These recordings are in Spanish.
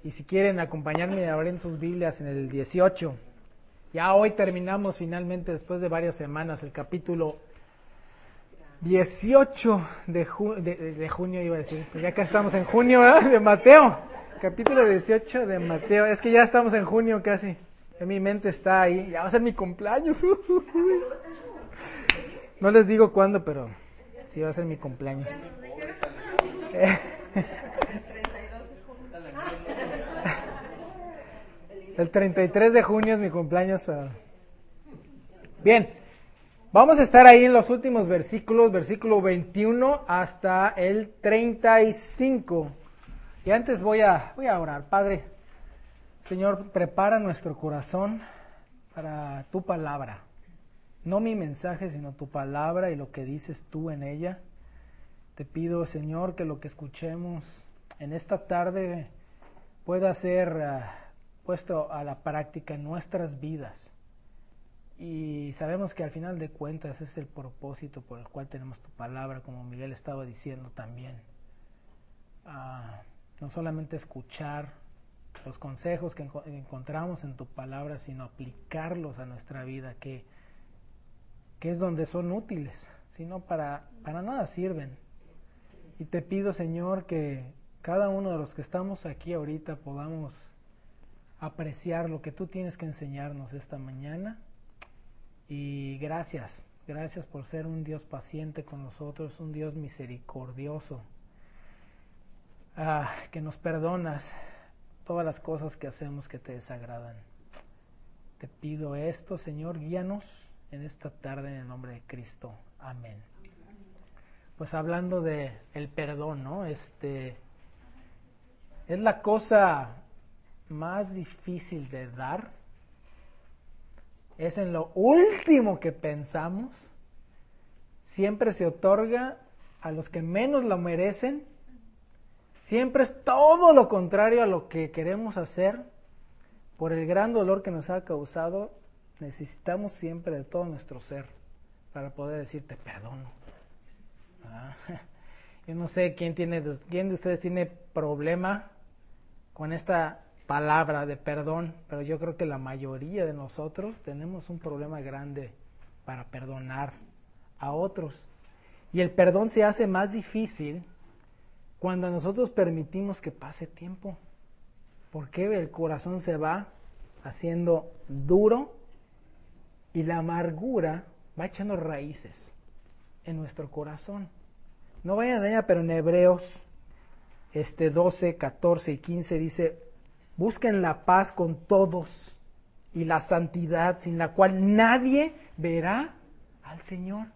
Y si quieren acompañarme, abren sus Biblias en el 18. Ya hoy terminamos finalmente, después de varias semanas, el capítulo 18 de junio, iba a decir. Pues ya casi estamos en junio, ¿verdad? De Mateo. Capítulo 18 de Mateo. Es que ya estamos en junio casi. En mi mente está ahí. Ya va a ser mi cumpleaños. No les digo cuándo, pero sí va a ser mi cumpleaños. El 33 de junio es mi cumpleaños. Pero... Bien, vamos a estar ahí en los últimos versículos, versículo 21 hasta el 35. Y antes voy a orar. Padre, Señor, prepara nuestro corazón para tu palabra. No mi mensaje, sino tu palabra y lo que dices tú en ella. Te pido, Señor, que lo que escuchemos en esta tarde pueda ser puesto a la práctica en nuestras vidas. Y sabemos que al final de cuentas es el propósito por el cual tenemos tu palabra, como Miguel estaba diciendo también. No solamente escuchar los consejos que encontramos en tu palabra, sino aplicarlos a nuestra vida, que es donde son útiles, sino para nada sirven. Y te pido, Señor, que cada uno de los que estamos aquí ahorita podamos apreciar lo que tú tienes que enseñarnos esta mañana. Y gracias por ser un Dios paciente con nosotros, un Dios misericordioso, que nos perdonas todas las cosas que hacemos que te desagradan. Te pido esto, Señor, guíanos en esta tarde en el nombre de Cristo. Amén. Pues hablando de el perdón, ¿no? Es la cosa más difícil de dar. Es en lo último que pensamos. Siempre se otorga a los que menos lo merecen. Siempre es todo lo contrario a lo que queremos hacer. Por el gran dolor que nos ha causado, necesitamos siempre de todo nuestro ser para poder decir te perdono. Yo no sé quién de ustedes tiene problema con esta palabra de perdón, pero yo creo que la mayoría de nosotros tenemos un problema grande para perdonar a otros. Y el perdón se hace más difícil cuando nosotros permitimos que pase tiempo, porque el corazón se va haciendo duro y la amargura va echando raíces en nuestro corazón. No vayan allá, pero en Hebreos 12, 14 y 15 dice: busquen la paz con todos y la santidad, sin la cual nadie verá al Señor.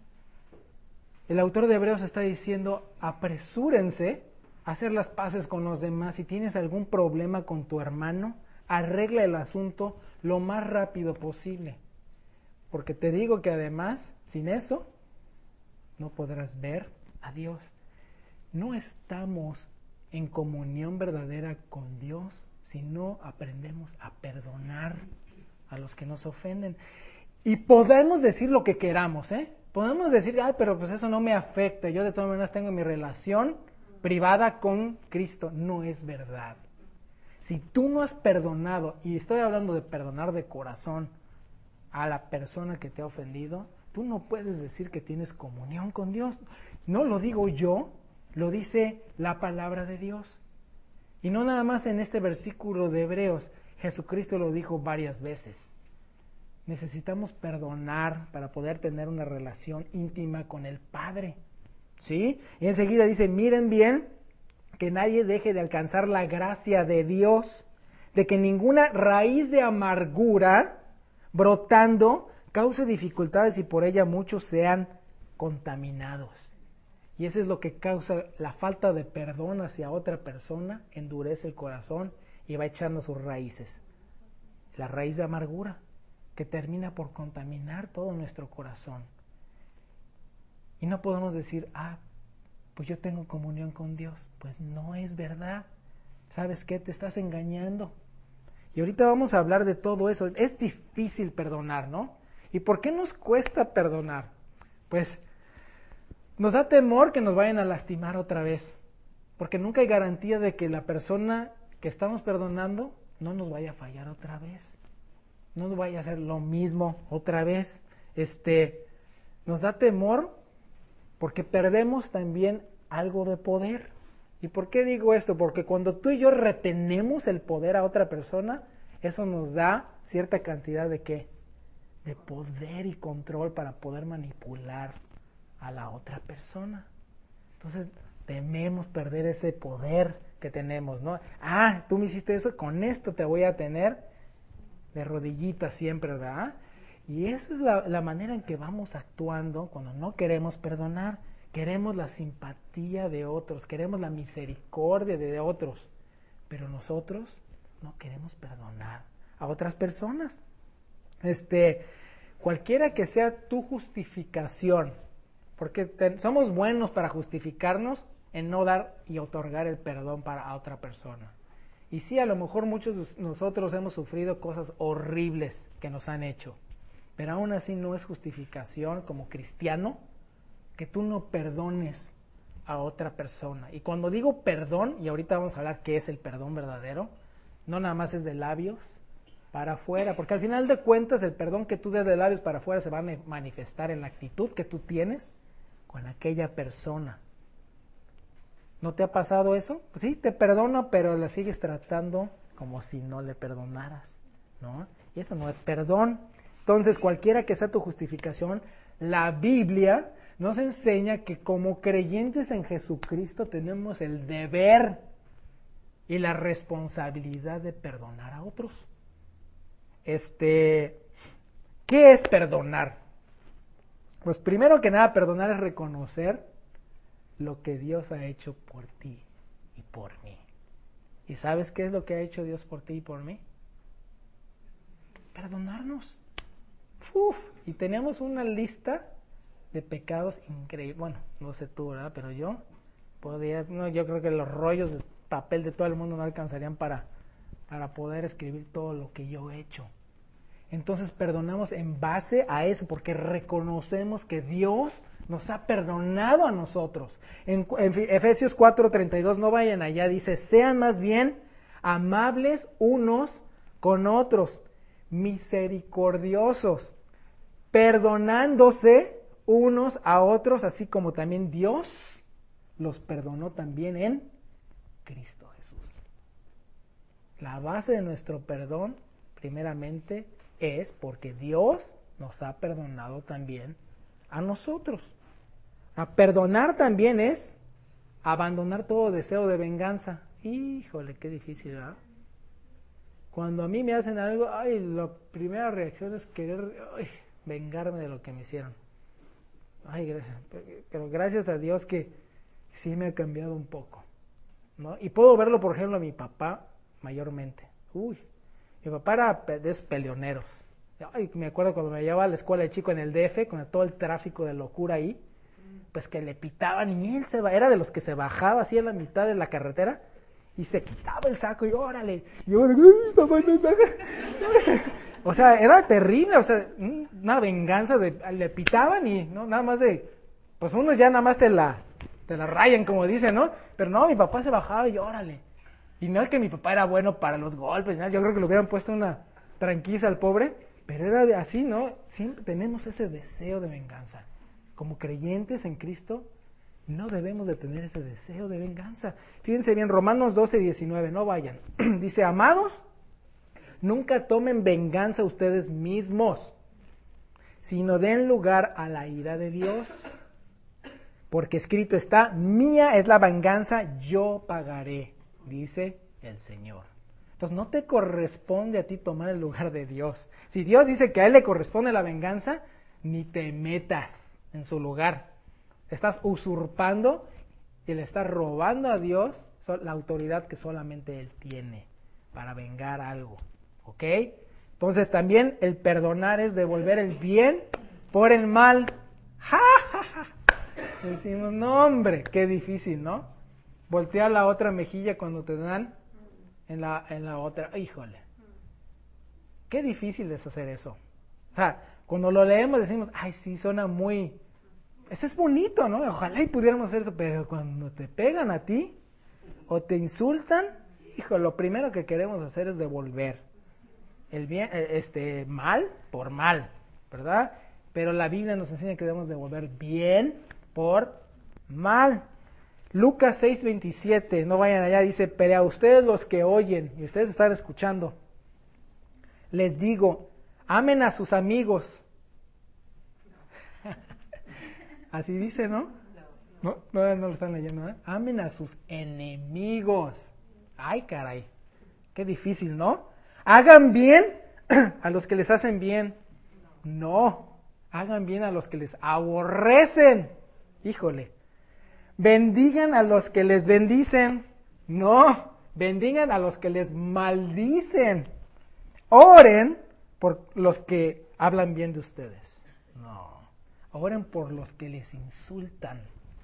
El autor de Hebreos está diciendo: apresúrense a hacer las paces con los demás. Si tienes algún problema con tu hermano, arregla el asunto lo más rápido posible. Porque te digo que además, sin eso, no podrás ver a Dios. No estamos en comunión verdadera con Dios si no aprendemos a perdonar a los que nos ofenden. Y podemos decir lo que queramos, Podemos decir, pero pues eso no me afecta, yo de todas maneras tengo mi relación privada con Cristo. No es verdad. Si tú no has perdonado, y estoy hablando de perdonar de corazón a la persona que te ha ofendido, tú no puedes decir que tienes comunión con Dios. No lo digo yo, lo dice la palabra de Dios. Y no nada más en este versículo de Hebreos, Jesucristo lo dijo varias veces. Necesitamos perdonar para poder tener una relación íntima con el Padre. ¿Sí? Y enseguida dice: miren bien que nadie deje de alcanzar la gracia de Dios, de que ninguna raíz de amargura brotando cause dificultades y por ella muchos sean contaminados. Y eso es lo que causa la falta de perdón hacia otra persona, endurece el corazón y va echando sus raíces. La raíz de amargura que termina por contaminar todo nuestro corazón. Y no podemos decir, pues yo tengo comunión con Dios. Pues no es verdad. ¿Sabes qué? Te estás engañando. Y ahorita vamos a hablar de todo eso. Es difícil perdonar, ¿no? ¿Y por qué nos cuesta perdonar? Pues nos da temor que nos vayan a lastimar otra vez. Porque nunca hay garantía de que la persona que estamos perdonando no nos vaya a fallar otra vez. No nos vaya a hacer lo mismo otra vez. Nos da temor porque perdemos también algo de poder. ¿Y por qué digo esto? Porque cuando tú y yo retenemos el poder a otra persona, eso nos da cierta cantidad de ¿qué? De poder y control para poder manipular a la otra persona. Entonces tememos perder ese poder que tenemos, ¿no? Tú me hiciste eso, con esto te voy a tener de rodillitas siempre, ¿verdad? Y esa es la manera en que vamos actuando cuando no queremos perdonar. Queremos la simpatía de otros, queremos la misericordia de otros, pero nosotros no queremos perdonar a otras personas. Cualquiera que sea tu justificación, porque somos buenos para justificarnos en no dar y otorgar el perdón a otra persona. Y sí, a lo mejor muchos de nosotros hemos sufrido cosas horribles que nos han hecho, pero aún así no es justificación como cristiano que tú no perdones a otra persona. Y cuando digo perdón, y ahorita vamos a hablar qué es el perdón verdadero, no nada más es de labios para afuera, porque al final de cuentas el perdón que tú des de labios para afuera se va a manifestar en la actitud que tú tienes con aquella persona. ¿No te ha pasado eso? Pues sí, te perdono, pero la sigues tratando como si no le perdonaras, ¿no? Y eso no es perdón. Entonces, cualquiera que sea tu justificación, la Biblia nos enseña que como creyentes en Jesucristo tenemos el deber y la responsabilidad de perdonar a otros. ¿Qué es perdonar? Pues primero que nada, perdonar es reconocer lo que Dios ha hecho por ti y por mí. ¿Y sabes qué es lo que ha hecho Dios por ti y por mí? Perdonarnos. Y tenemos una lista de pecados increíbles. Bueno, no sé tú, ¿verdad? Pero yo creo que los rollos de papel de todo el mundo no alcanzarían para poder escribir todo lo que yo he hecho. Entonces perdonamos en base a eso, porque reconocemos que Dios nos ha perdonado a nosotros. En Efesios 4:32, no vayan allá, dice, sean más bien amables unos con otros, misericordiosos, perdonándose unos a otros, así como también Dios los perdonó también en Cristo Jesús. La base de nuestro perdón, primeramente, es porque Dios nos ha perdonado también a nosotros. A perdonar también es abandonar todo deseo de venganza. Híjole, qué difícil, ¿verdad? Cuando a mí me hacen algo, la primera reacción es querer vengarme de lo que me hicieron. Gracias. Pero gracias a Dios que sí me ha cambiado un poco, ¿no? Y puedo verlo, por ejemplo, a mi papá mayormente. Mi papá era de esos peleoneros. Me acuerdo cuando me llevaba a la escuela de chico en el DF, con todo el tráfico de locura ahí, pues que le pitaban y él era de los que se bajaba así en la mitad de la carretera y se quitaba el saco y órale. Y yo, papá, no. O sea, era terrible, o sea, una venganza le pitaban y no nada más pues unos ya nada más te la rayan, como dicen, ¿no? Pero no, mi papá se bajaba y órale. Y no es que mi papá era bueno para los golpes, ¿no? Yo creo que le hubieran puesto una tranquiza al pobre, pero era así, ¿no? Siempre tenemos ese deseo de venganza. Como creyentes en Cristo, no debemos de tener ese deseo de venganza. Fíjense bien, Romanos 12:19, no vayan. Dice, amados, nunca tomen venganza ustedes mismos, sino den lugar a la ira de Dios. Porque escrito está, mía es la venganza, yo pagaré, dice el Señor. Entonces no te corresponde a ti tomar el lugar de Dios. Si Dios dice que a Él le corresponde la venganza, ni te metas en su lugar. Estás usurpando y le estás robando a Dios la autoridad que solamente Él tiene para vengar algo. ¿Ok? Entonces también el perdonar es devolver el bien por el mal. ¡Ja, ja, ja! Decimos, no hombre, qué difícil, ¿no? Voltear la otra mejilla cuando te dan en la otra. Híjole, qué difícil es hacer eso. O sea, cuando lo leemos decimos, sí, suena muy... Eso es bonito, ¿no? Ojalá y pudiéramos hacer eso, pero cuando te pegan a ti o te insultan, hijo, lo primero que queremos hacer es devolver el bien, mal por mal, ¿verdad? Pero la Biblia nos enseña que debemos devolver bien por mal. Lucas 6:27, no vayan allá, dice, pero a ustedes los que oyen, y ustedes están escuchando, les digo, amen a sus amigos. Así dice, ¿no? No lo están leyendo, ¿eh? Amen a sus enemigos. Ay, caray, qué difícil, ¿no? Hagan bien a los que les hacen bien. No, hagan bien a los que les aborrecen. Híjole. Bendigan a los que les bendicen. No, bendigan a los que les maldicen. Oren por los que hablan bien de ustedes. No, oren por los que les insultan.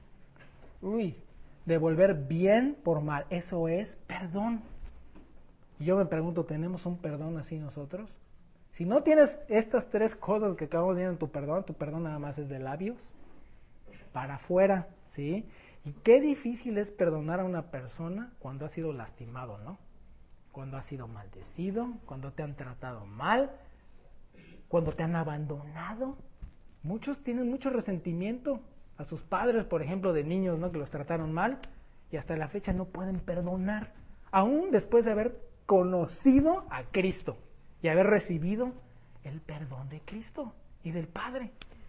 Uy, devolver bien por mal, eso es perdón. Y yo me pregunto, ¿tenemos un perdón así nosotros? Si no tienes estas tres cosas que acabamos viendo en tu perdón nada más es de labios para afuera, ¿sí? Y qué difícil es perdonar a una persona cuando ha sido lastimado, ¿no? Cuando ha sido maldecido, cuando te han tratado mal, cuando te han abandonado. Muchos tienen mucho resentimiento a sus padres, por ejemplo, de niños, ¿no? Que los trataron mal y hasta la fecha no pueden perdonar, aún después de haber conocido a Cristo y haber recibido el perdón de Cristo y del Padre.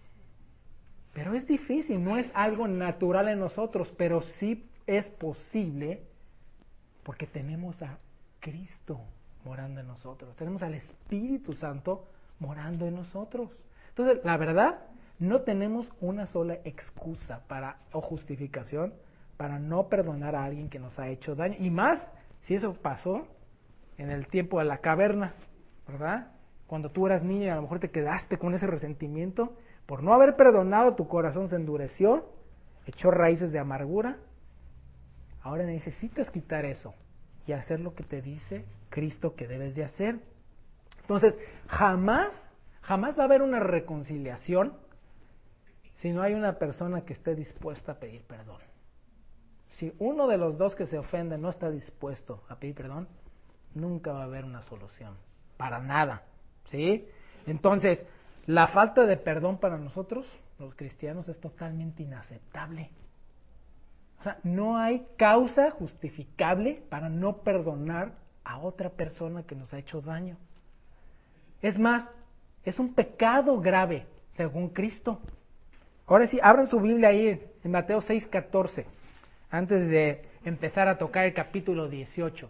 Pero es difícil, no es algo natural en nosotros, pero sí es posible porque tenemos a Cristo morando en nosotros, tenemos al Espíritu Santo morando en nosotros. Entonces, la verdad, no tenemos una sola excusa o justificación para no perdonar a alguien que nos ha hecho daño. Y más si eso pasó en el tiempo de la caverna, ¿verdad? Cuando tú eras niño y a lo mejor te quedaste con ese resentimiento, por no haber perdonado tu corazón se endureció, echó raíces de amargura. Ahora necesitas quitar eso y hacer lo que te dice Cristo que debes de hacer. Entonces, jamás va a haber una reconciliación si no hay una persona que esté dispuesta a pedir perdón. Si uno de los dos que se ofende no está dispuesto a pedir perdón, nunca va a haber una solución, para nada, ¿sí? Entonces, la falta de perdón para nosotros, los cristianos, es totalmente inaceptable. O sea, no hay causa justificable para no perdonar a otra persona que nos ha hecho daño. Es más, es un pecado grave, según Cristo. Ahora sí, abran su Biblia ahí en Mateo 6:14, antes de empezar a tocar el capítulo 18.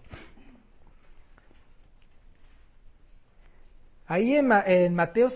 Ahí en Mateo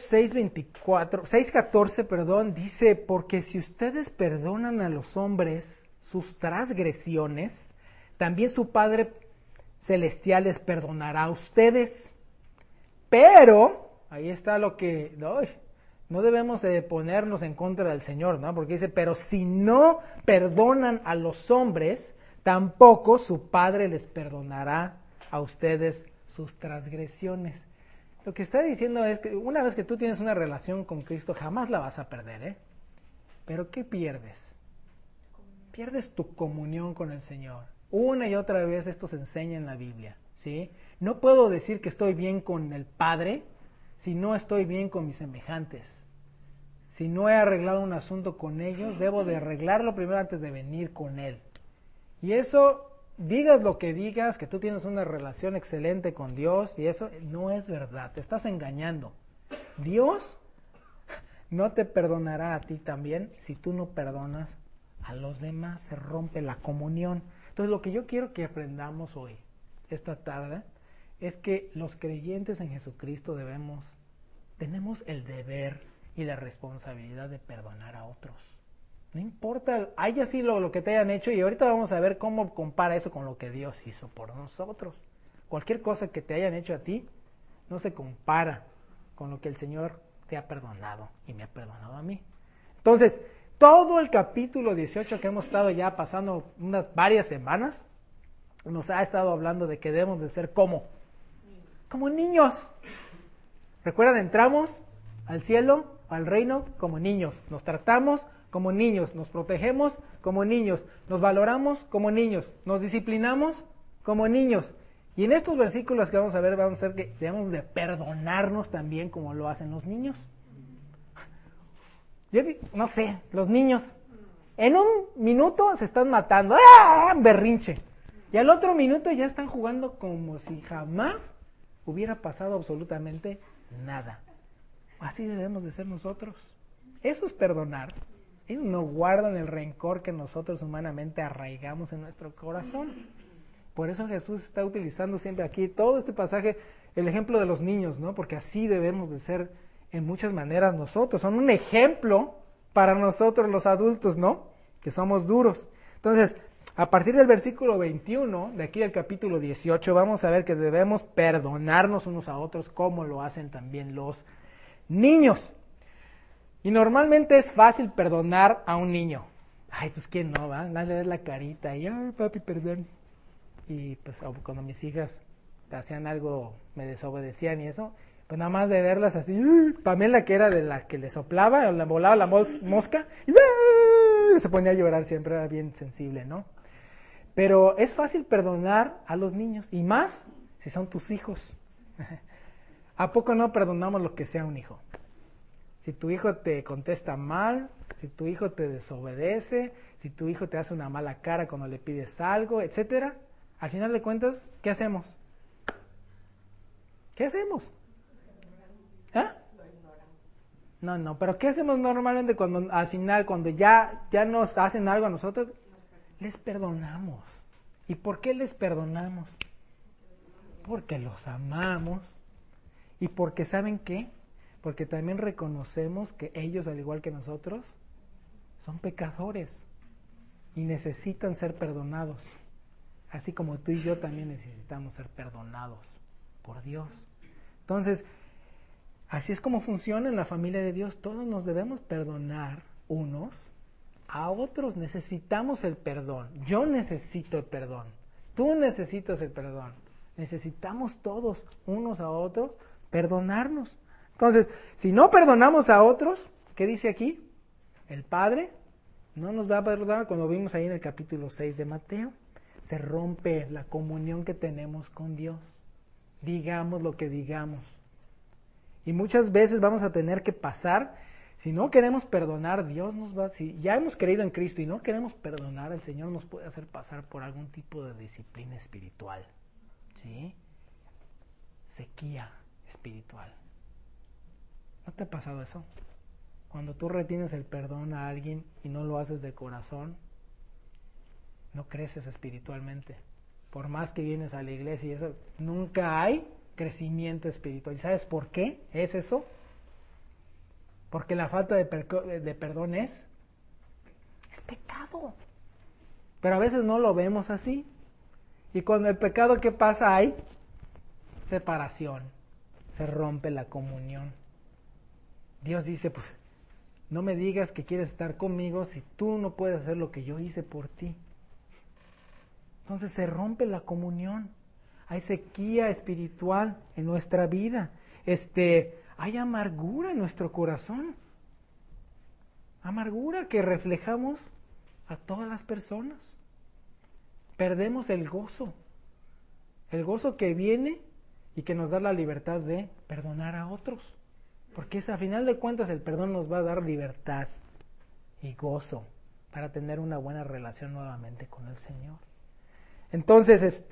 6:14, dice, porque si ustedes perdonan a los hombres sus transgresiones, también su Padre Celestial les perdonará a ustedes. Pero, ahí está lo que, no debemos de ponernos en contra del Señor, ¿no? Porque dice, pero si no perdonan a los hombres, tampoco su Padre les perdonará a ustedes sus transgresiones. Lo que está diciendo es que una vez que tú tienes una relación con Cristo, jamás la vas a perder, ¿eh? Pero ¿qué pierdes? Pierdes tu comunión con el Señor. Una y otra vez esto se enseña en la Biblia, ¿sí? No puedo decir que estoy bien con el Padre si no estoy bien con mis semejantes. Si no he arreglado un asunto con ellos, debo de arreglarlo primero antes de venir con Él. Y eso, digas lo que digas, que tú tienes una relación excelente con Dios, y eso no es verdad, te estás engañando. Dios no te perdonará a ti también si tú no perdonas a los demás, se rompe la comunión. Entonces lo que yo quiero que aprendamos hoy, esta tarde, es que los creyentes en Jesucristo tenemos el deber y la responsabilidad de perdonar a otros. No importa, haya sido lo que te hayan hecho, y ahorita vamos a ver cómo compara eso con lo que Dios hizo por nosotros. Cualquier cosa que te hayan hecho a ti no se compara con lo que el Señor te ha perdonado y me ha perdonado a mí. Entonces, todo el capítulo 18 que hemos estado ya pasando varias semanas, nos ha estado hablando de que debemos de ser como niños. ¿Recuerdan? Entramos al cielo, al reino, como niños. Nos tratamos como niños, nos protegemos como niños, nos valoramos como niños, nos disciplinamos como niños. Y en estos versículos que vamos a ver que debemos de perdonarnos también como lo hacen los niños. No sé, los niños en un minuto se están matando, ¡ah! Berrinche. Y al otro minuto ya están jugando como si jamás hubiera pasado absolutamente nada. Así debemos de ser nosotros. Eso es perdonar. Ellos no guardan el rencor que nosotros humanamente arraigamos en nuestro corazón. Por eso Jesús está utilizando siempre aquí todo este pasaje, el ejemplo de los niños, ¿no? Porque así debemos de ser en muchas maneras nosotros. Son un ejemplo para nosotros los adultos, ¿no? Que somos duros. Entonces, a partir del versículo 21, de aquí del capítulo 18, vamos a ver que debemos perdonarnos unos a otros como lo hacen también los niños. Y normalmente es fácil perdonar a un niño. Ay, pues quién no, va, dale la carita y ay, papi, perdón. Y pues cuando mis hijas hacían algo, me desobedecían y eso, pues nada más de verlas así, Pamela, que era de la que le soplaba o le volaba la mosca, y se ponía a llorar siempre, era bien sensible, ¿no? Pero es fácil perdonar a los niños, y más si son tus hijos. ¿A poco no perdonamos lo que sea un hijo? Si tu hijo te contesta mal, si tu hijo te desobedece, si tu hijo te hace una mala cara cuando le pides algo, etcétera, al final de cuentas, ¿qué hacemos? ¿Qué hacemos? ¿Ah? No, pero ¿qué hacemos normalmente cuando al final, cuando ya nos hacen algo a nosotros? Les perdonamos. ¿Y por qué les perdonamos? Porque los amamos. Y porque, ¿saben qué? Porque también reconocemos que ellos, al igual que nosotros, son pecadores y necesitan ser perdonados. Así como tú y yo también necesitamos ser perdonados por Dios. Entonces, así es como funciona en la familia de Dios. Todos nos debemos perdonar unos a otros. Necesitamos el perdón. Yo necesito el perdón. Tú necesitas el perdón. Necesitamos todos, unos a otros, perdonarnos. Entonces, si no perdonamos a otros, ¿qué dice aquí? El Padre no nos va a perdonar, cuando vimos ahí en el capítulo 6 de Mateo. Se rompe la comunión que tenemos con Dios. Digamos lo que digamos. Y muchas veces vamos a tener que pasar, si no queremos perdonar, Dios nos va, si ya hemos creído en Cristo y no queremos perdonar, el Señor nos puede hacer pasar por algún tipo de disciplina espiritual. ¿Sí? Sequía espiritual. ¿No te ha pasado eso? Cuando tú retienes el perdón a alguien y no lo haces de corazón, no creces espiritualmente. Por más que vienes a la iglesia y eso, nunca hay crecimiento espiritual. ¿Y sabes por qué es eso? Porque la falta de perdón es pecado. Pero a veces no lo vemos así. Y con el pecado, ¿qué pasa? Hay separación. Se rompe la comunión. Dios dice, pues, no me digas que quieres estar conmigo si tú no puedes hacer lo que yo hice por ti. Entonces se rompe la comunión. Hay sequía espiritual en nuestra vida. Hay amargura en nuestro corazón. Amargura que reflejamos a todas las personas. Perdemos el gozo. El gozo que viene y que nos da la libertad de perdonar a otros. Porque a final de cuentas el perdón nos va a dar libertad y gozo para tener una buena relación nuevamente con el Señor. Entonces,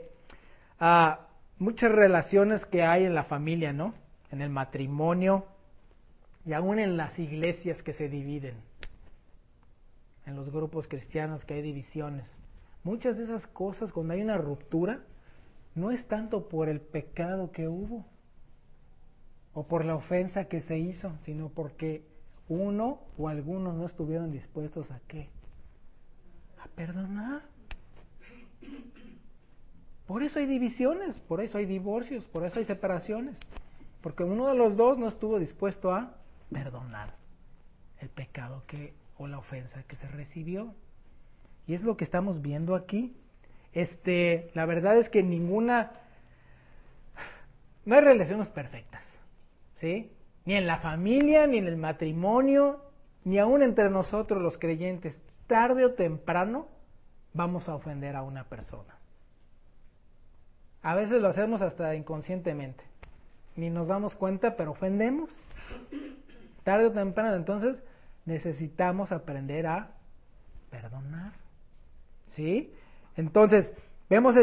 muchas relaciones que hay en la familia, ¿no? En el matrimonio y aún en las iglesias que se dividen, en los grupos cristianos que hay divisiones. Muchas de esas cosas, cuando hay una ruptura, no es tanto por el pecado que hubo o por la ofensa que se hizo, sino porque uno o algunos no estuvieron dispuestos ¿a qué? A perdonar. Por eso hay divisiones, por eso hay divorcios, por eso hay separaciones. Porque uno de los dos no estuvo dispuesto a perdonar el pecado o la ofensa que se recibió. Y es lo que estamos viendo aquí. La verdad es que no hay relaciones perfectas, ¿sí? Ni en la familia, ni en el matrimonio, ni aún entre nosotros los creyentes. Tarde o temprano vamos a ofender a una persona. A veces lo hacemos hasta inconscientemente. Ni nos damos cuenta, pero ofendemos. Tarde o temprano, entonces necesitamos aprender a perdonar. ¿Sí? Entonces, vemos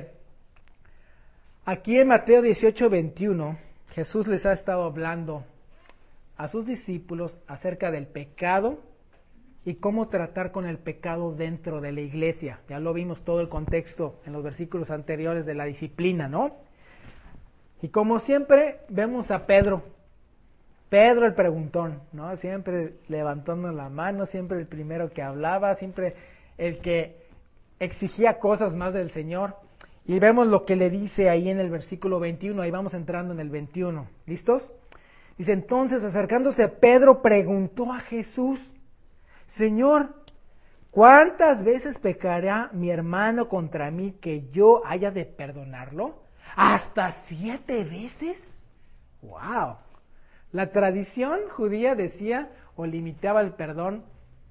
aquí en Mateo 18:21, Jesús les ha estado hablando a sus discípulos acerca del pecado y cómo tratar con el pecado dentro de la iglesia. Ya lo vimos todo el contexto en los versículos anteriores de la disciplina, ¿no? Y como siempre, vemos a Pedro el preguntón, ¿no? Siempre levantando la mano, siempre el primero que hablaba, siempre el que exigía cosas más del Señor. Y vemos lo que le dice ahí en el versículo 21, ahí vamos entrando en el 21. ¿Listos? Dice, entonces acercándose Pedro preguntó a Jesús, Señor, ¿cuántas veces pecará mi hermano contra mí que yo haya de perdonarlo? ¿Hasta 7 veces? ¡Wow! La tradición judía decía o limitaba el perdón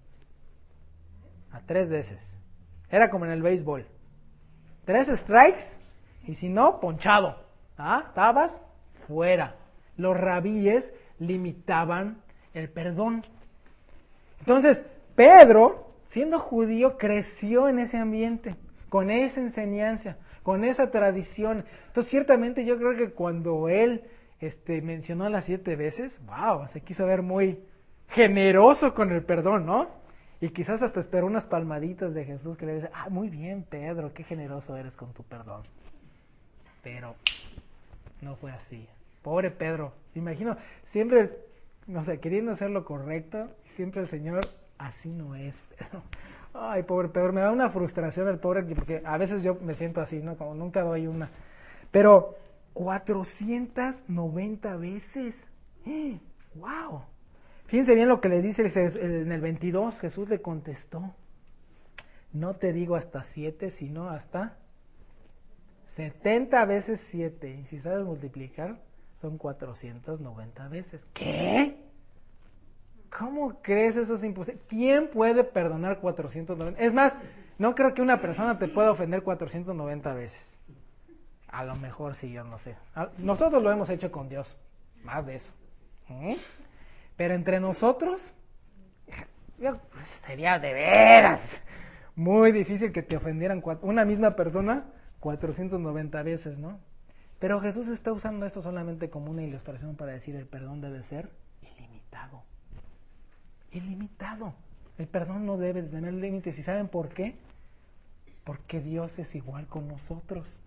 a 3 veces. Era como en el béisbol. 3 strikes y si no, ponchado. Estabas fuera. Los rabíes limitaban el perdón. Entonces, Pedro, siendo judío, creció en ese ambiente, con esa enseñanza, con esa tradición. Entonces, ciertamente yo creo que cuando él mencionó las 7 veces, wow, se quiso ver muy generoso con el perdón, ¿no? Y quizás hasta esperó unas palmaditas de Jesús que le dice, muy bien, Pedro, qué generoso eres con tu perdón. Pero no fue así. Pobre Pedro, me imagino, siempre, no sé, queriendo hacer lo correcto, siempre el Señor, así no es, Pedro. Ay, pobre Pedro, me da una frustración el pobre, porque a veces yo me siento así, ¿no? Como nunca doy una. Pero 490 veces. ¡Wow! Fíjense bien lo que le dice en el 22, Jesús le contestó, no te digo hasta 7, sino hasta 70 veces 7. Y si sabes multiplicar, son 490 veces. ¿Qué? ¿Cómo crees? Eso es imposible. ¿Quién puede perdonar 490? Es más, no creo que una persona te pueda ofender 490 veces. A lo mejor sí, yo no sé. Nosotros lo hemos hecho con Dios. Más de eso. Pero entre nosotros, sería de veras muy difícil que te ofendieran una misma persona 490 veces, ¿no? Pero Jesús está usando esto solamente como una ilustración para decir el perdón debe ser ilimitado. Ilimitado. El perdón no debe tener límites. ¿Y saben por qué? Porque Dios es igual con nosotros.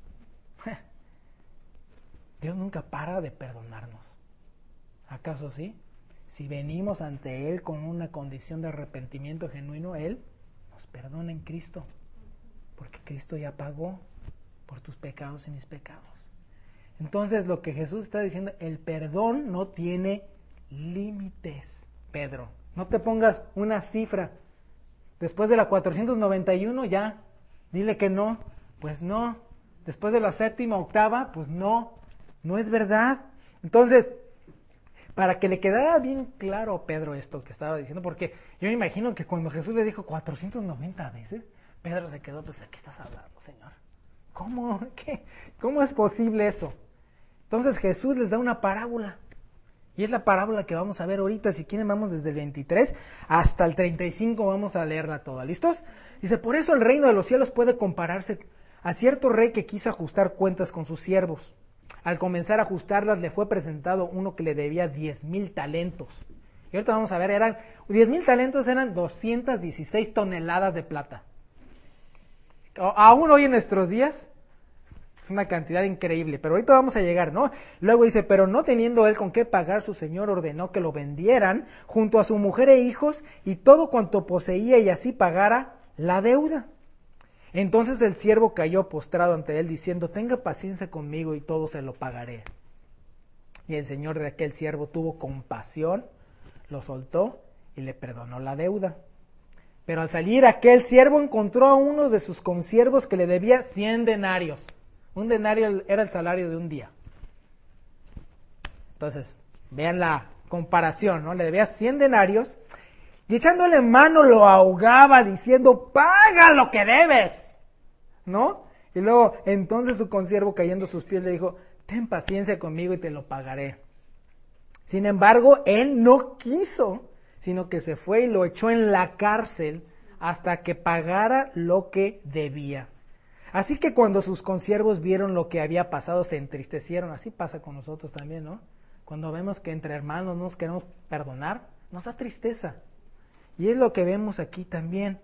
Dios nunca para de perdonarnos. ¿Acaso sí? Si venimos ante Él con una condición de arrepentimiento genuino, Él nos perdona en Cristo. Porque Cristo ya pagó por tus pecados y mis pecados. Entonces lo que Jesús está diciendo, el perdón no tiene límites, Pedro. No te pongas una cifra. Después de la 491 ya, dile que no. Pues no. Después de la 7ª, 8ª, pues no. No es verdad. Entonces, para que le quedara bien claro a Pedro esto que estaba diciendo, porque yo me imagino que cuando Jesús le dijo 490 veces, Pedro se quedó, pues, ¿de qué estás hablando, Señor? ¿Cómo? ¿Qué? ¿Cómo es posible eso? Entonces Jesús les da una parábola. Y es la parábola que vamos a ver ahorita. Si quieren, vamos desde el 23 hasta el 35, vamos a leerla toda. ¿Listos? Dice, por eso el reino de los cielos puede compararse a cierto rey que quiso ajustar cuentas con sus siervos. Al comenzar a ajustarlas, le fue presentado uno que le debía 10,000 talentos. Y ahorita vamos a ver, 10,000 talentos eran 216 toneladas de plata. Aún hoy en nuestros días, es una cantidad increíble, pero ahorita vamos a llegar, ¿no? Luego dice, pero no teniendo él con qué pagar, su señor ordenó que lo vendieran junto a su mujer e hijos y todo cuanto poseía y así pagara la deuda. Entonces el siervo cayó postrado ante él diciendo, tenga paciencia conmigo y todo se lo pagaré. Y el señor de aquel siervo tuvo compasión, lo soltó y le perdonó la deuda. Pero al salir aquel siervo encontró a uno de sus consiervos que le debía 100 denarios. Un denario era el salario de un día. Entonces, vean la comparación, ¿no? Le debía 100 denarios y echándole mano lo ahogaba diciendo, paga lo que debes, ¿no? Y luego, entonces su consiervo, cayendo a sus pies, le dijo, ten paciencia conmigo y te lo pagaré. Sin embargo, él no quiso, sino que se fue y lo echó en la cárcel hasta que pagara lo que debía. Así que cuando sus consiervos vieron lo que había pasado, se entristecieron. Así pasa con nosotros también, ¿no? Cuando vemos que entre hermanos nos queremos perdonar, nos da tristeza. Y es lo que vemos aquí también.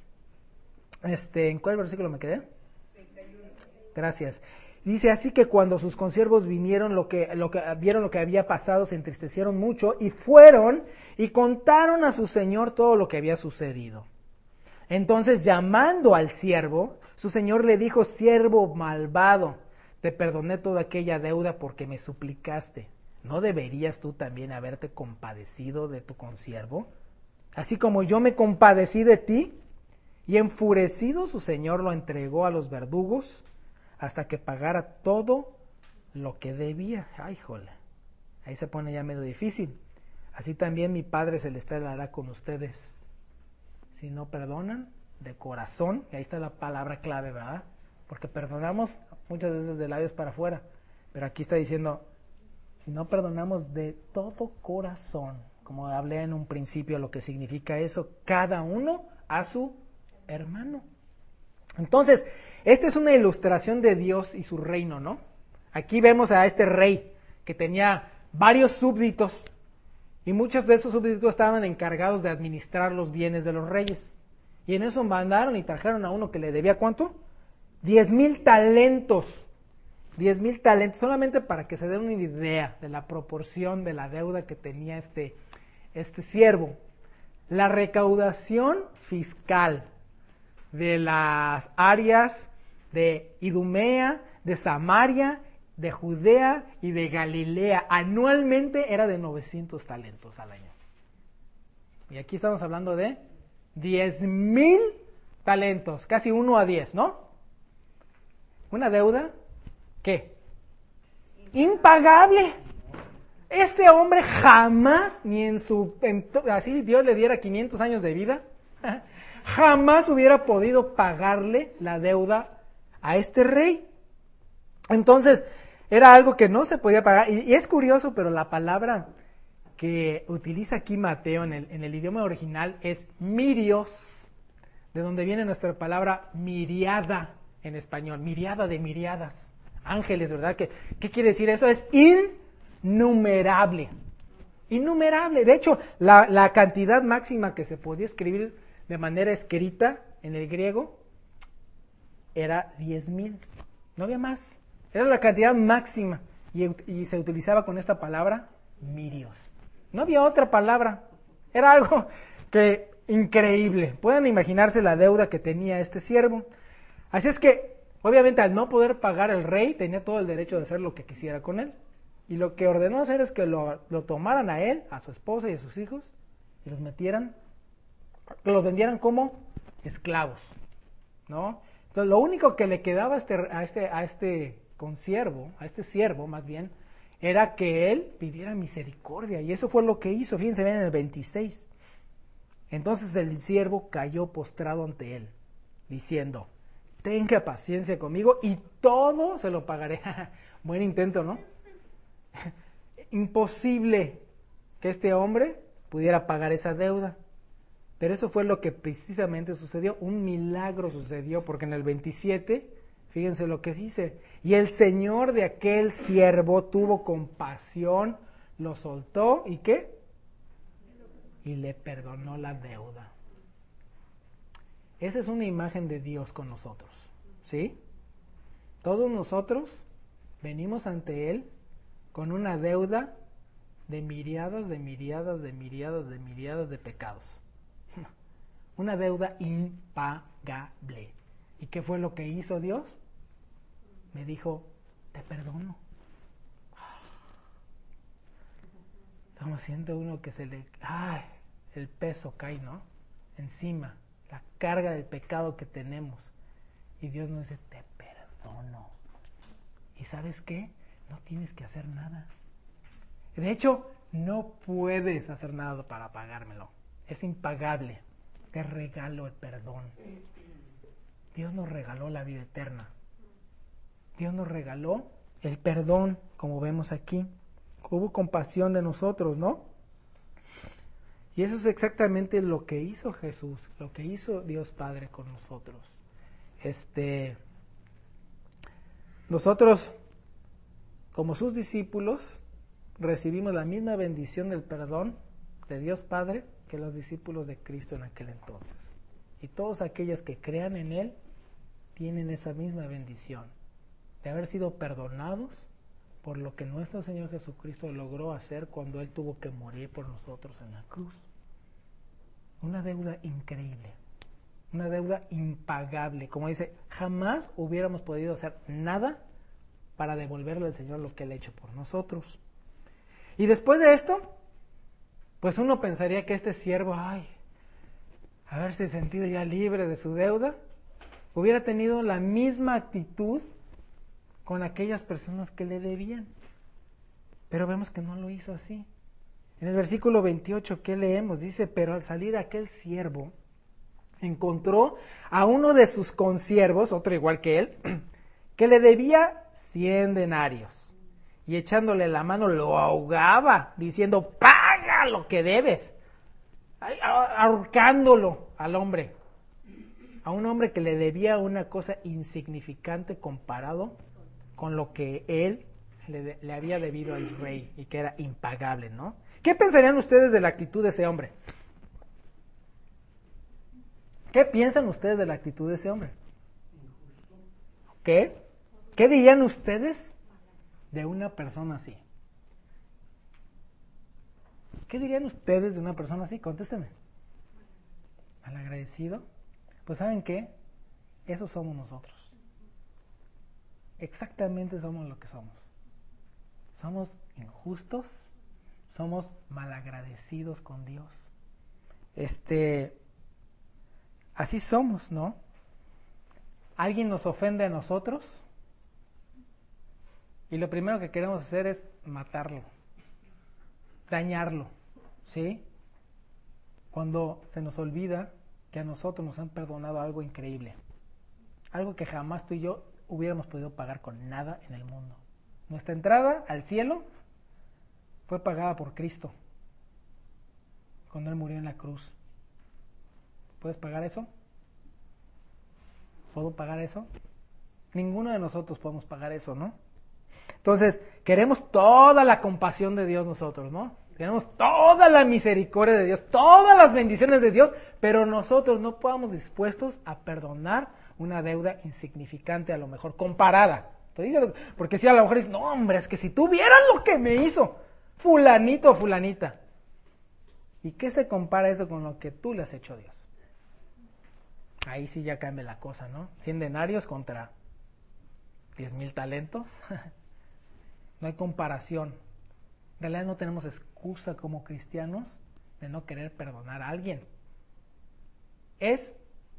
¿En cuál versículo me quedé? 31. Gracias. Dice, así que cuando sus consiervos vieron lo que había pasado, se entristecieron mucho y fueron y contaron a su señor todo lo que había sucedido. Entonces, llamando al siervo, su señor le dijo, siervo malvado, te perdoné toda aquella deuda porque me suplicaste. ¿No deberías tú también haberte compadecido de tu consiervo? Así como yo me compadecí de ti. Y enfurecido su señor lo entregó a los verdugos hasta que pagara todo lo que debía. Ay, jole, ahí se pone ya medio difícil. Así también mi Padre Celestial hará con ustedes. Si no perdonan de corazón, y ahí está la palabra clave, ¿verdad? Porque perdonamos muchas veces de labios para afuera, pero aquí está diciendo, si no perdonamos de todo corazón, como hablé en un principio, lo que significa eso, cada uno a su hermano. Entonces, esta es una ilustración de Dios y su reino, ¿no? Aquí vemos a este rey que tenía varios súbditos y muchos de esos súbditos estaban encargados de administrar los bienes de los reyes. Y en eso mandaron y trajeron a uno que le debía, ¿cuánto? 10,000 talentos. 10,000 talentos, solamente para que se den una idea de la proporción de la deuda que tenía este siervo. La recaudación fiscal de las áreas de Idumea, de Samaria, de Judea y de Galilea anualmente era de 900 talentos al año. Y aquí estamos hablando de 10,000 talentos, casi 1 a 10, ¿no? Una deuda, ¿qué? Impagable. Este hombre jamás, ni así Dios le diera 500 años de vida, jamás hubiera podido pagarle la deuda a este rey. Entonces, era algo que no se podía pagar. Y es curioso, pero la palabra que utiliza aquí Mateo en el idioma original es mirios, de donde viene nuestra palabra miriada en español, miriada de miriadas, ángeles, ¿verdad? ¿Qué quiere decir eso? Es innumerable. Innumerable. De hecho, la cantidad máxima que se podía escribir de manera escrita en el griego era 10,000. No había más. Era la cantidad máxima. Y se utilizaba con esta palabra, mirios. No había otra palabra. Era algo que increíble. Pueden imaginarse la deuda que tenía este siervo. Así es que, obviamente, al no poder pagar el rey, tenía todo el derecho de hacer lo que quisiera con él. Y lo que ordenó hacer es que lo tomaran a él, a su esposa y a sus hijos, y los los vendieran como esclavos, ¿no? Entonces, lo único que le quedaba a este consiervo, a este siervo más bien, era que él pidiera misericordia, y eso fue lo que hizo. Fíjense bien en el 26. Entonces el siervo cayó postrado ante él, diciendo, tenga paciencia conmigo y todo se lo pagaré. Buen intento, ¿no? Imposible que este hombre pudiera pagar esa deuda. Pero eso fue lo que precisamente sucedió. Un milagro sucedió, porque en el 27, fíjense lo que dice. Y el señor de aquel siervo tuvo compasión, lo soltó, ¿y qué? Y le perdonó la deuda. Esa es una imagen de Dios con nosotros, ¿sí? Todos nosotros venimos ante Él con una deuda de miriadas, de miriadas, de miriadas, de miriadas de pecados. Una deuda impagable. ¿Y qué fue lo que hizo Dios? Me dijo, te perdono. Como siente uno que el peso cae, ¿no? Encima, la carga del pecado que tenemos. Y Dios nos dice, te perdono. ¿Y sabes qué? No tienes que hacer nada. De hecho, no puedes hacer nada para pagármelo. Es impagable. Te regalo el perdón. Dios nos regaló la vida eterna. Dios nos regaló el perdón, como vemos aquí. Hubo compasión de nosotros, ¿no? Y eso es exactamente lo que hizo Jesús, lo que hizo Dios Padre con nosotros. Nosotros, como sus discípulos, recibimos la misma bendición del perdón de Dios Padre que los discípulos de Cristo en aquel entonces. Y todos aquellos que crean en Él tienen esa misma bendición de haber sido perdonados por lo que nuestro Señor Jesucristo logró hacer cuando Él tuvo que morir por nosotros en la cruz. Una deuda increíble, una deuda impagable. Como dice, jamás hubiéramos podido hacer nada para devolverle al Señor lo que Él ha hecho por nosotros. Y después de esto, pues uno pensaría que este siervo, haberse sentido ya libre de su deuda, hubiera tenido la misma actitud con aquellas personas que le debían. Pero vemos que no lo hizo así. En el versículo 28, ¿qué leemos? Dice, pero al salir aquel siervo, encontró a uno de sus consiervos, otro igual que él, que le debía 100 denarios. Y echándole la mano lo ahogaba, diciendo, paga lo que debes. Ahorcándolo al hombre. A un hombre que le debía una cosa insignificante comparado con lo que él le había debido al rey y que era impagable, ¿no? ¿Qué pensarían ustedes de la actitud de ese hombre? ¿Qué piensan ustedes de la actitud de ese hombre? ¿Qué? ¿Qué dirían ustedes de una persona así? ¿Qué dirían ustedes de una persona así? Contésteme. ¿Malagradecido? Pues ¿saben qué? Esos somos nosotros. Exactamente somos lo que somos. Somos injustos, somos malagradecidos con Dios. Así somos, ¿no? Alguien nos ofende a nosotros y lo primero que queremos hacer es matarlo, dañarlo, ¿sí? Cuando se nos olvida que a nosotros nos han perdonado algo increíble, algo que jamás tú y yo hubiéramos podido pagar con nada en el mundo. Nuestra entrada al cielo fue pagada por Cristo cuando Él murió en la cruz. ¿Puedes pagar eso? ¿Puedo pagar eso? Ninguno de nosotros podemos pagar eso, ¿no? Entonces, queremos toda la compasión de Dios nosotros, ¿no? Queremos toda la misericordia de Dios, todas las bendiciones de Dios, pero nosotros no podamos dispuestos a perdonar una deuda insignificante a lo mejor, comparada. Porque si a lo mejor dices, no hombre, es que si tú vieras lo que me hizo fulanito o fulanita. ¿Y qué se compara eso con lo que tú le has hecho a Dios? Ahí sí ya cambia la cosa, ¿no? 100 denarios contra 10,000 talentos. No hay comparación. En realidad no tenemos excusa como cristianos de no querer perdonar a alguien. Es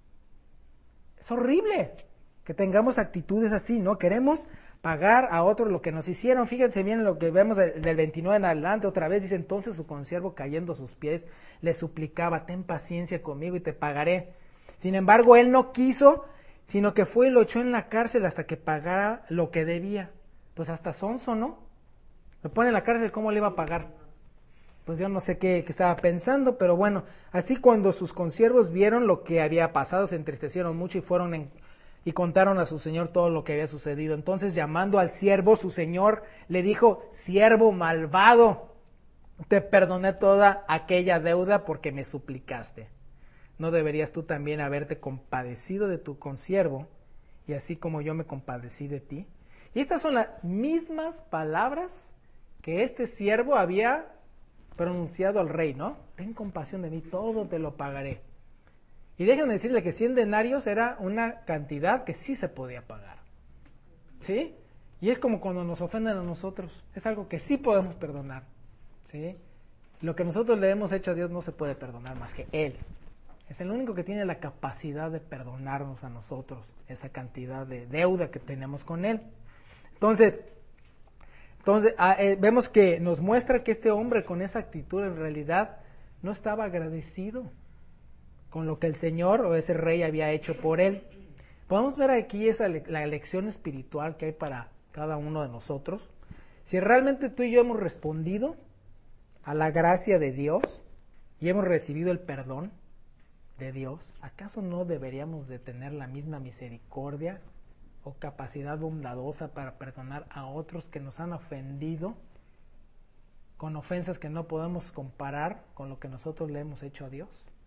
horrible que tengamos actitudes así, ¿no? Queremos pagar a otros lo que nos hicieron. Fíjense bien lo que vemos del 29 en adelante, otra vez dice, entonces su consiervo cayendo a sus pies le suplicaba, ten paciencia conmigo y te pagaré. Sin embargo, él no quiso, sino que fue y lo echó en la cárcel hasta que pagara lo que debía. Pues hasta sonso, ¿no? Lo pone en la cárcel, ¿cómo le iba a pagar? Pues yo no sé qué estaba pensando, pero bueno, así cuando sus consiervos vieron lo que había pasado, se entristecieron mucho y fueron y contaron a su señor todo lo que había sucedido. Entonces, llamando al siervo, su señor le dijo, siervo malvado, te perdoné toda aquella deuda porque me suplicaste. ¿No deberías tú también haberte compadecido de tu consiervo, y así como yo me compadecí de ti? Y estas son las mismas palabras que este siervo había pronunciado al rey, ¿no? Ten compasión de mí, todo te lo pagaré. Y déjenme decirle que 100 denarios era una cantidad que sí se podía pagar, ¿sí? Y es como cuando nos ofenden a nosotros, es algo que sí podemos perdonar, ¿sí? Lo que nosotros le hemos hecho a Dios no se puede perdonar más que Él. Es el único que tiene la capacidad de perdonarnos a nosotros esa cantidad de deuda que tenemos con Él. Entonces vemos que nos muestra que este hombre con esa actitud en realidad no estaba agradecido con lo que el Señor o ese rey había hecho por él. Podemos ver aquí la lección espiritual que hay para cada uno de nosotros. Si realmente tú y yo hemos respondido a la gracia de Dios y hemos recibido el perdón de Dios, ¿acaso no deberíamos de tener la misma misericordia o capacidad bondadosa para perdonar a otros que nos han ofendido con ofensas que no podemos comparar con lo que nosotros le hemos hecho a Dios?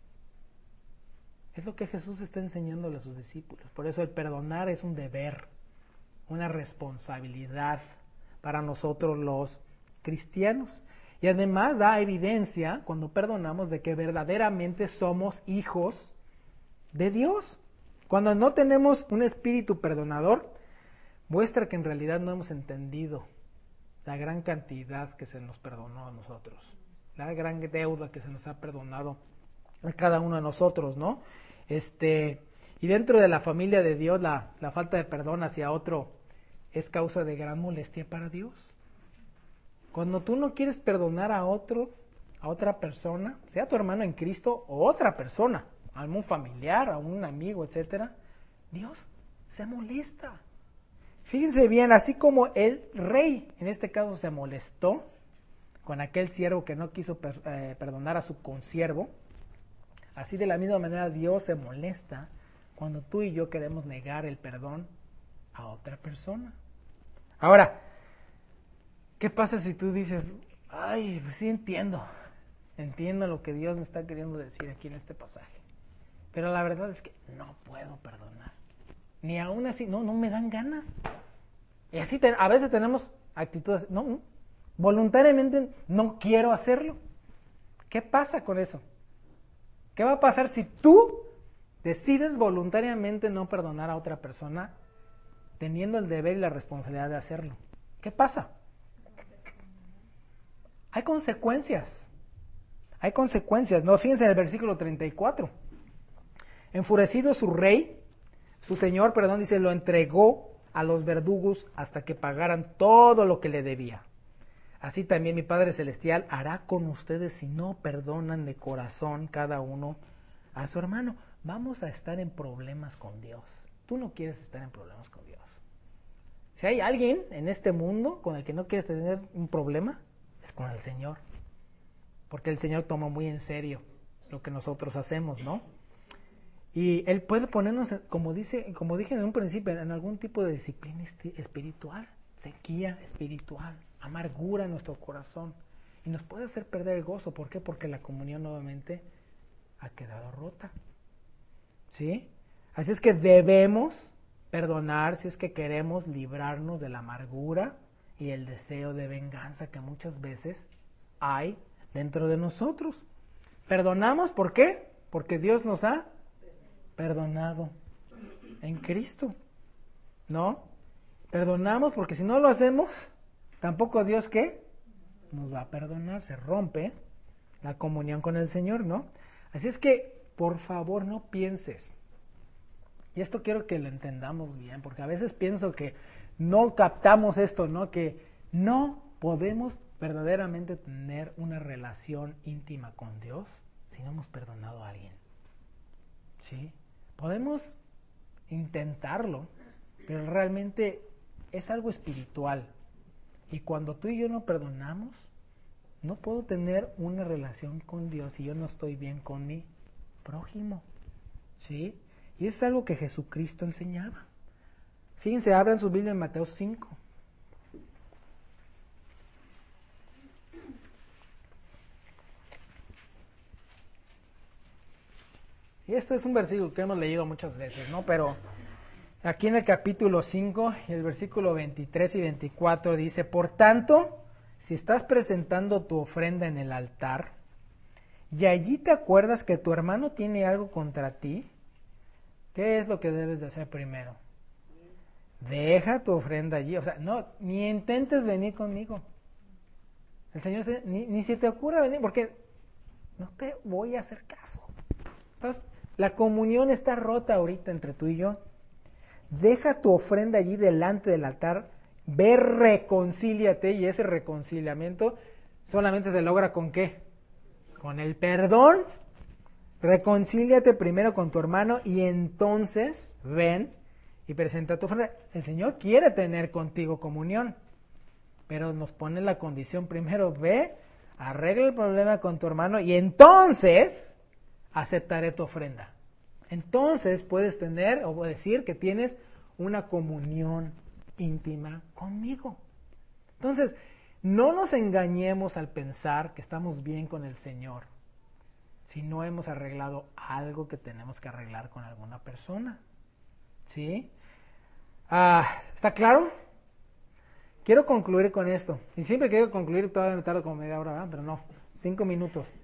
Es lo que Jesús está enseñándole a sus discípulos. Por eso el perdonar es un deber, una responsabilidad para nosotros los cristianos. Y además da evidencia cuando perdonamos de que verdaderamente somos hijos de Dios. Cuando no tenemos un espíritu perdonador, muestra que en realidad no hemos entendido la gran cantidad que se nos perdonó a nosotros, la gran deuda que se nos ha perdonado a cada uno de nosotros, ¿no? Y dentro de la familia de Dios, la falta de perdón hacia otro es causa de gran molestia para Dios. Cuando tú no quieres perdonar a otra persona, sea tu hermano en Cristo o otra persona, a algún familiar, a un amigo, etcétera, Dios se molesta. Fíjense bien, así como el rey, en este caso, se molestó con aquel siervo que no quiso perdonar a su consiervo, así de la misma manera Dios se molesta cuando tú y yo queremos negar el perdón a otra persona. Ahora, ¿qué pasa si tú dices, ay, pues sí entiendo lo que Dios me está queriendo decir aquí en este pasaje, pero la verdad es que no puedo perdonar, ni aún así, no me dan ganas? Y así a veces tenemos actitudes, no, voluntariamente no quiero hacerlo. ¿Qué pasa con eso? ¿Qué va a pasar si tú decides voluntariamente no perdonar a otra persona teniendo el deber y la responsabilidad de hacerlo? ¿Qué pasa? Hay consecuencias, ¿no? Fíjense en el versículo 34. Enfurecido su señor, dice, lo entregó a los verdugos hasta que pagaran todo lo que le debía. Así también mi Padre Celestial hará con ustedes si no perdonan de corazón cada uno a su hermano. Vamos a estar en problemas con Dios. Tú no quieres estar en problemas con Dios. Si hay alguien en este mundo con el que no quieres tener un problema, es con el Señor. Porque el Señor toma muy en serio lo que nosotros hacemos, ¿no? Y Él puede ponernos, como dije en un principio, en algún tipo de disciplina espiritual, sequía espiritual, amargura en nuestro corazón. Y nos puede hacer perder el gozo. ¿Por qué? Porque la comunión nuevamente ha quedado rota. ¿Sí? Así es que debemos perdonar si es que queremos librarnos de la amargura y el deseo de venganza que muchas veces hay dentro de nosotros. Perdonamos, ¿por qué? Porque Dios nos ha perdonado en Cristo, ¿no? Perdonamos porque si no lo hacemos, tampoco Dios, ¿qué? Nos va a perdonar, se rompe la comunión con el Señor, ¿no? Así es que, por favor, no pienses, y esto quiero que lo entendamos bien, porque a veces pienso que no captamos esto, ¿no? Que no podemos verdaderamente tener una relación íntima con Dios si no hemos perdonado a alguien, ¿sí? Podemos intentarlo, pero realmente es algo espiritual. Y cuando tú y yo no perdonamos, no puedo tener una relación con Dios si yo no estoy bien con mi prójimo, ¿sí? Y es algo que Jesucristo enseñaba. Fíjense, abran su Biblia en Mateo 5. Y este es un versículo que hemos leído muchas veces, ¿no? Pero aquí en el capítulo 5, el versículo 23 y 24 dice, por tanto, si estás presentando tu ofrenda en el altar y allí te acuerdas que tu hermano tiene algo contra ti, ¿qué es lo que debes de hacer primero? Deja tu ofrenda allí, o sea, no, ni intentes venir conmigo. El Señor dice, ni se te ocurra venir, porque no te voy a hacer caso. Entonces, la comunión está rota ahorita entre tú y yo. Deja tu ofrenda allí delante del altar, ve, reconcíliate, y ese reconciliamiento solamente se logra ¿con qué? Con el perdón. Reconcíliate primero con tu hermano y entonces ven y presenta tu ofrenda. El Señor quiere tener contigo comunión, pero nos pone la condición primero, ve, arregla el problema con tu hermano y entonces aceptaré tu ofrenda. Entonces puedes tener o decir que tienes una comunión íntima conmigo. Entonces, no nos engañemos al pensar que estamos bien con el Señor si no hemos arreglado algo que tenemos que arreglar con alguna persona. ¿Sí? ¿Está claro? Quiero concluir con esto. Y siempre quiero concluir, todavía me tardo como media hora, ¿verdad? Pero no, 5 minutos.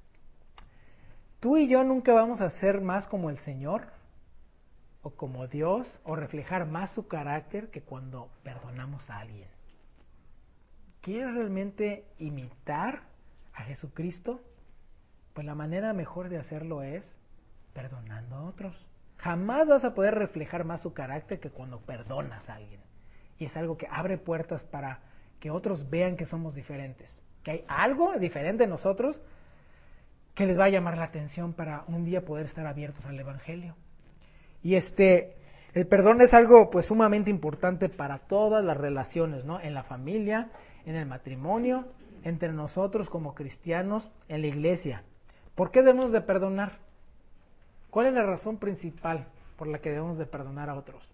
Tú y yo nunca vamos a ser más como el Señor, o como Dios, o reflejar más su carácter que cuando perdonamos a alguien. ¿Quieres realmente imitar a Jesucristo? Pues la manera mejor de hacerlo es perdonando a otros. Jamás vas a poder reflejar más su carácter que cuando perdonas a alguien. Y es algo que abre puertas para que otros vean que somos diferentes. Que hay algo diferente en nosotros que les va a llamar la atención para un día poder estar abiertos al Evangelio. Y el perdón es algo pues sumamente importante para todas las relaciones, ¿no? En la familia, en el matrimonio, entre nosotros como cristianos, en la iglesia. ¿Por qué debemos de perdonar? ¿Cuál es la razón principal por la que debemos de perdonar a otros?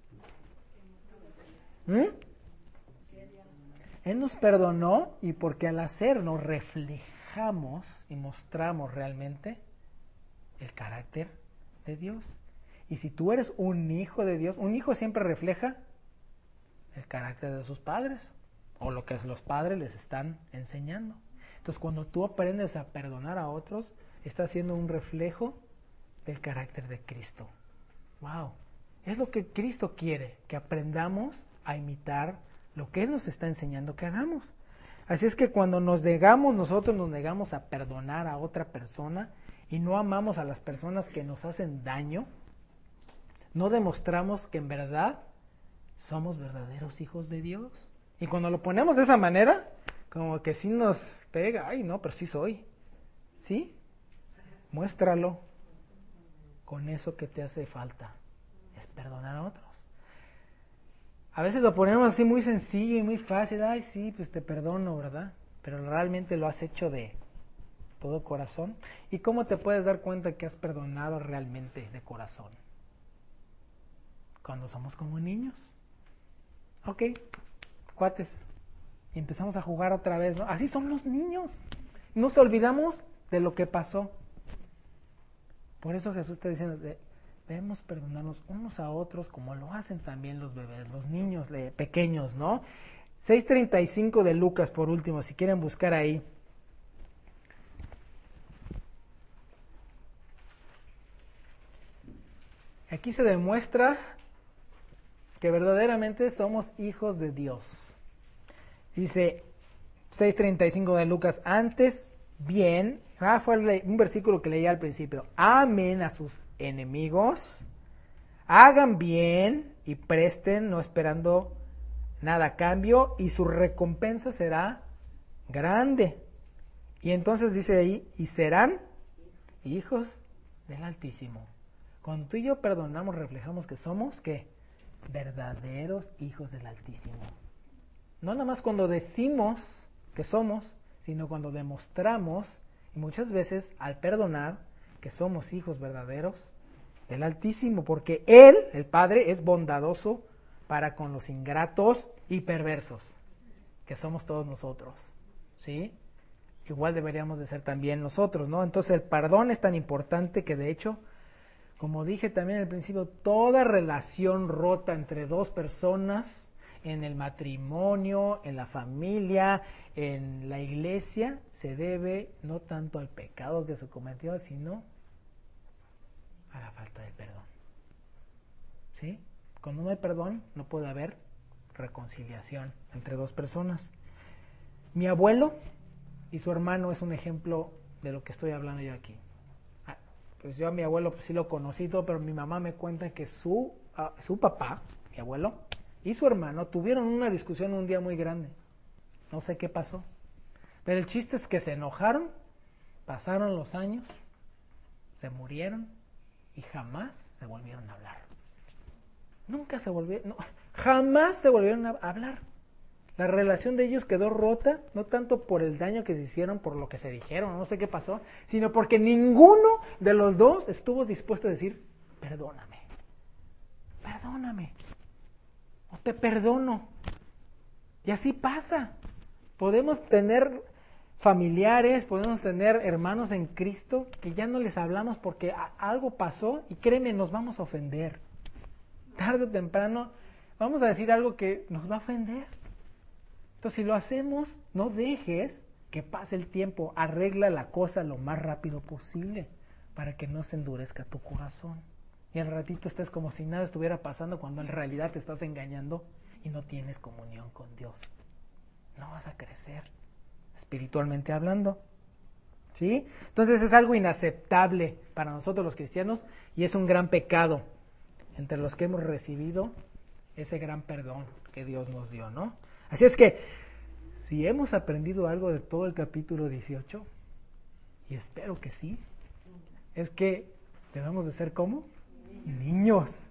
Él nos perdonó y porque al hacerlo reflejamos y mostramos realmente el carácter de Dios. Y si tú eres un hijo de Dios, un hijo siempre refleja el carácter de sus padres o lo que los padres les están enseñando. Entonces, cuando tú aprendes a perdonar a otros, estás haciendo un reflejo del carácter de Cristo. ¡Wow! Es lo que Cristo quiere, que aprendamos a imitar lo que Él nos está enseñando que hagamos. Así es que cuando nosotros nos negamos a perdonar a otra persona y no amamos a las personas que nos hacen daño, no demostramos que en verdad somos verdaderos hijos de Dios. Y cuando lo ponemos de esa manera, como que sí nos pega, ay no, pero sí soy. ¿Sí? Muéstralo con eso que te hace falta, es perdonar a otros. A veces lo ponemos así muy sencillo y muy fácil, ay sí, pues te perdono, ¿verdad? Pero realmente lo has hecho de todo corazón. ¿Y cómo te puedes dar cuenta que has perdonado realmente de corazón? Cuando somos como niños. Ok, cuates, y empezamos a jugar otra vez, ¿no? Así son los niños. Nos olvidamos de lo que pasó. Por eso Jesús está diciendo, debemos perdonarnos unos a otros como lo hacen también los bebés, los niños pequeños, ¿no? 6:35 de Lucas, por último, si quieren buscar ahí. Aquí se demuestra que verdaderamente somos hijos de Dios. Dice 6:35 de Lucas, antes bien, fue un versículo que leía al principio, amen a sus enemigos, hagan bien y presten, no esperando nada a cambio, y su recompensa será grande. Y entonces dice ahí, y serán hijos del Altísimo. Cuando tú y yo perdonamos, reflejamos que somos, ¿qué? Verdaderos hijos del Altísimo. No nada más cuando decimos que somos, sino cuando demostramos, y muchas veces al perdonar, que somos hijos verdaderos del Altísimo, porque Él, el Padre, es bondadoso para con los ingratos y perversos, que somos todos nosotros, ¿sí? Igual deberíamos de ser también nosotros, ¿no? Entonces el perdón es tan importante que de hecho, como dije también al principio, toda relación rota entre dos personas, en el matrimonio, en la familia, en la iglesia, se debe no tanto al pecado que se cometió, sino a la falta de perdón. ¿Sí? Cuando no hay perdón, no puede haber reconciliación entre dos personas. Mi abuelo y su hermano es un ejemplo de lo que estoy hablando yo aquí. Pues yo a mi abuelo pues sí lo conocí todo, pero mi mamá me cuenta que su papá, mi abuelo, y su hermano tuvieron una discusión un día muy grande. No sé qué pasó. Pero el chiste es que se enojaron, pasaron los años, se murieron y jamás se volvieron a hablar. Nunca se volvieron, no, jamás se volvieron a hablar. La relación de ellos quedó rota, no tanto por el daño que se hicieron, por lo que se dijeron, no sé qué pasó, sino porque ninguno de los dos estuvo dispuesto a decir, perdóname, o te perdono. Y así pasa. Podemos tener familiares, podemos tener hermanos en Cristo que ya no les hablamos porque algo pasó y créeme, nos vamos a ofender. Tarde o temprano vamos a decir algo que nos va a ofender. Entonces, si lo hacemos, no dejes que pase el tiempo, arregla la cosa lo más rápido posible para que no se endurezca tu corazón. Y al ratito estés como si nada estuviera pasando cuando en realidad te estás engañando y no tienes comunión con Dios. No vas a crecer, espiritualmente hablando. ¿Sí? Entonces es algo inaceptable para nosotros los cristianos y es un gran pecado entre los que hemos recibido ese gran perdón que Dios nos dio, ¿no? Así es que, si hemos aprendido algo de todo el capítulo 18, y espero que sí, es que debemos de ser como niños.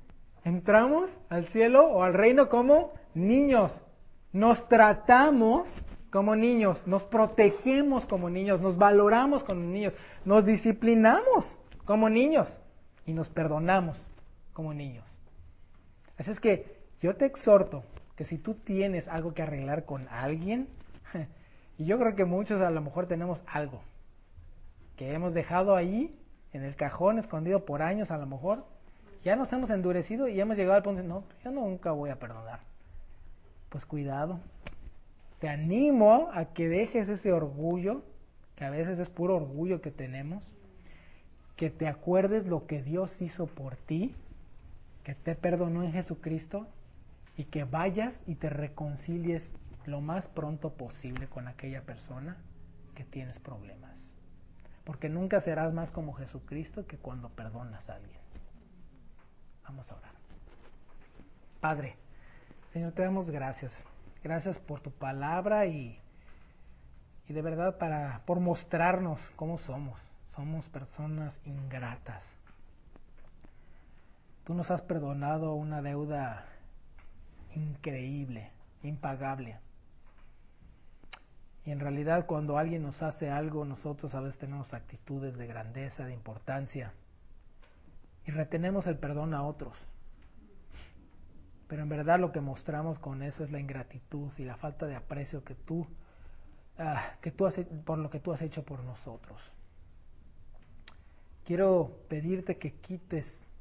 Entramos al cielo o al reino como niños. Nos tratamos como niños, nos protegemos como niños, nos valoramos como niños, nos disciplinamos como niños y nos perdonamos como niños. Así es que yo te exhorto que si tú tienes algo que arreglar con alguien, y yo creo que muchos a lo mejor tenemos algo que hemos dejado ahí en el cajón escondido por años a lo mejor, ya nos hemos endurecido y hemos llegado al punto de no, yo nunca voy a perdonar. Pues cuidado, te animo a que dejes ese orgullo, que a veces es puro orgullo que tenemos, que te acuerdes lo que Dios hizo por ti, que te perdonó en Jesucristo, y que vayas y te reconcilies lo más pronto posible con aquella persona que tienes problemas. Porque nunca serás más como Jesucristo que cuando perdonas a alguien. Vamos a orar. Padre, Señor, te damos gracias. Gracias por tu palabra y de verdad por mostrarnos cómo somos. Somos personas ingratas. Tú nos has perdonado una deuda increíble, impagable. Y en realidad cuando alguien nos hace algo, nosotros a veces tenemos actitudes de grandeza, de importancia, y retenemos el perdón a otros. Pero en verdad lo que mostramos con eso es la ingratitud y la falta de aprecio por lo que tú has hecho por nosotros. Quiero pedirte que quites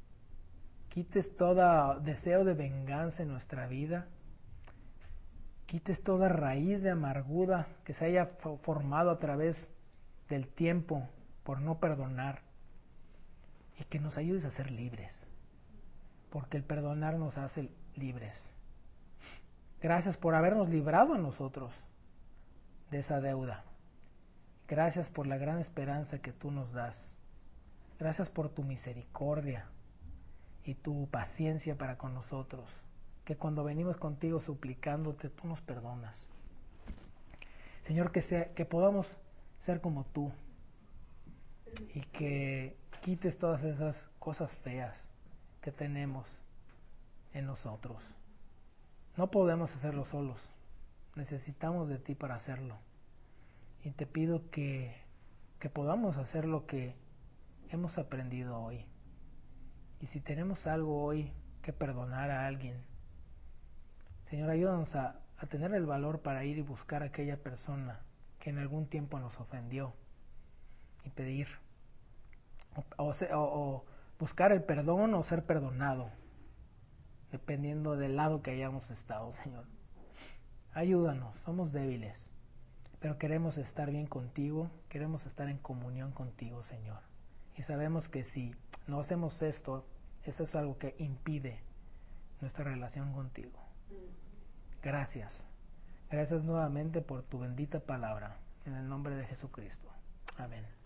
todo deseo de venganza en nuestra vida, quites toda raíz de amargura que se haya formado a través del tiempo por no perdonar y que nos ayudes a ser libres, porque el perdonar nos hace libres. Gracias por habernos librado a nosotros de esa deuda. Gracias por la gran esperanza que tú nos das. Gracias por tu misericordia y tu paciencia para con nosotros, que cuando venimos contigo suplicándote, tú nos perdonas. Señor, que podamos ser como tú y que quites todas esas cosas feas que tenemos en nosotros. No podemos hacerlo solos, necesitamos de ti para hacerlo. Y te pido que podamos hacer lo que hemos aprendido hoy. Y si tenemos algo hoy que perdonar a alguien, Señor, ayúdanos a tener el valor para ir y buscar a aquella persona que en algún tiempo nos ofendió y pedir, o buscar el perdón o ser perdonado, dependiendo del lado que hayamos estado, Señor. Ayúdanos, somos débiles, pero queremos estar bien contigo, queremos estar en comunión contigo, Señor. Y sabemos que si no hacemos esto, eso es algo que impide nuestra relación contigo. Gracias. Gracias nuevamente por tu bendita palabra. En el nombre de Jesucristo. Amén.